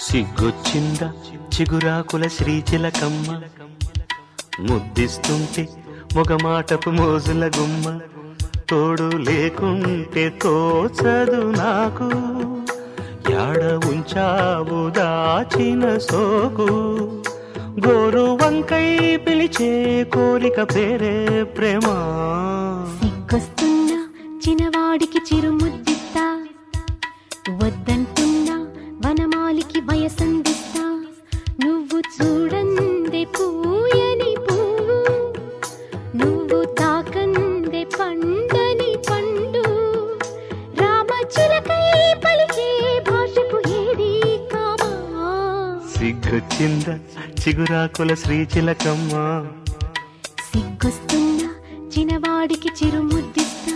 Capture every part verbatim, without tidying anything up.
సిగ్గొచ్చిందా చిగురాకుల శ్రీచిలకమ్మ, ముద్దిస్తుంటే మొగమాటపు మోజుల గుమ్మ, తోడు లేకుంటే తోచదు నాకు, యాడ ఉంచావు దాచిన సోకు, గోరు వంకై పిలిచే కోరిక పేరే ప్రేమ. సిగ్గొస్తున్నా చిన్నవాడికి చిరుముద్దిస్తా, వద్దంటున్నా వనమాలికి వయసందిస్తా, నువ్వు చూడందే పూయని పువ్వు, నువ్వు తాకందే పండని పండు, రామచిలకై పలికే భాషకు ఏది కామా. సిగ్గొచ్చిందా చిగురాకుల శ్రీచిలకమ్మ, సిగ్గొస్తున్నా చిన్నవాడికి చిరుముద్దిస్తా.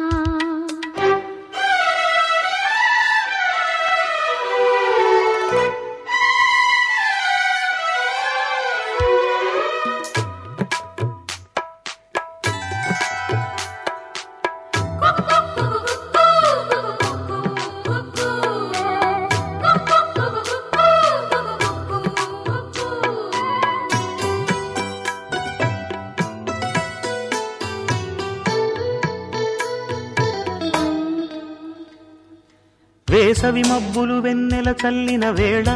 వేసవి మబ్బులు వెన్నెల చల్లిన వేళ,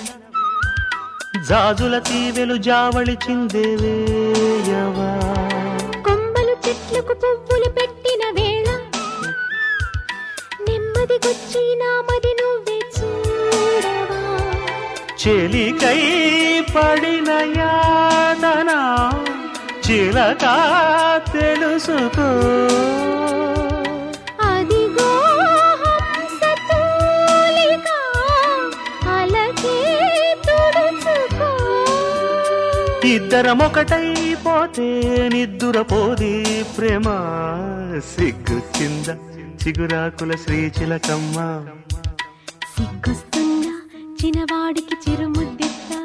జాజుల తీవెలు జావళి చిందేవేయవా, కొమ్మలు చెట్లకు పువ్వులు పెట్టిన వేళ, నెమ్మదిగొచ్చి నామది నువ్వే చూడవా, చెలికై పడిన యాతన చిలక తెలుసుకో, అదిగో హంసతూలిక అలకే తుడుచుకో. ఇద్దరమొకటైపోతే నిద్దురపోది ప్రేమ. సిగ్గుచింద చిగురాకుల శ్రీచిలకమ్మ, సిగ్గొస్తున్నా చిన్నవాడికి చిరుముద్దిస్తా.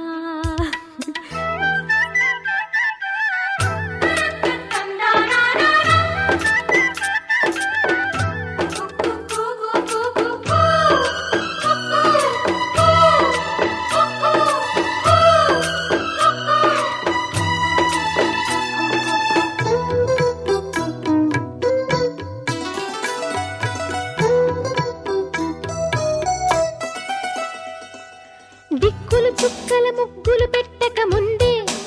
దిక్కులు చుక్కల ముగ్గులు పెట్టక ముందే,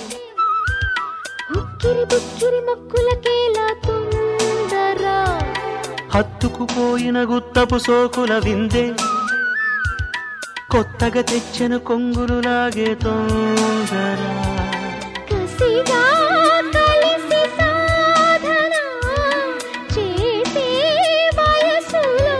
ఉక్కిరి బుక్కిరి మొక్కులకేలా తొందరా, హత్తుకుపోయిన గుత్తపు సోకుల విందే, కొత్తగా తెచ్చిన కొంగులు లాగే తొందర, కసిగా కలిసి సాధన చేసే వయసులో,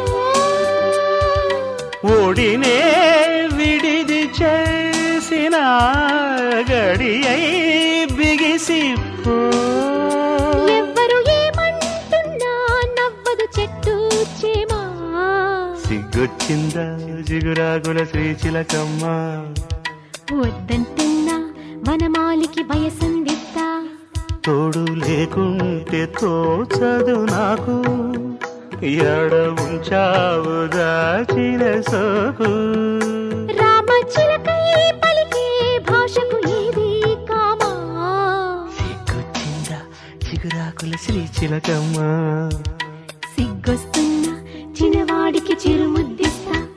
ఓడినే విడిది చేసిన గడియై బిగిసిపో, ఎవ్వరు ఏమంటున్నా నవ్వదు చెట్టు చేమా. సిగ్గొచ్చిందా చిగురాకుల శ్రీచిలకమ్మ, వద్దంటున్నా వనమాలికి వయసందిస్తా, తోడు లేకుంటే తోచదు నాకు, ఎడ ఉంచావు దాచిన సోకు, రామచిలకై పలికే భాషకు ఏది కామా. సిగ్గొచ్చిందా చిగురాకుల శ్రీచిలకమ్మ, సిగ్గొస్తున్నా చిన్నవాడికి చిరుముద్దిస్తా.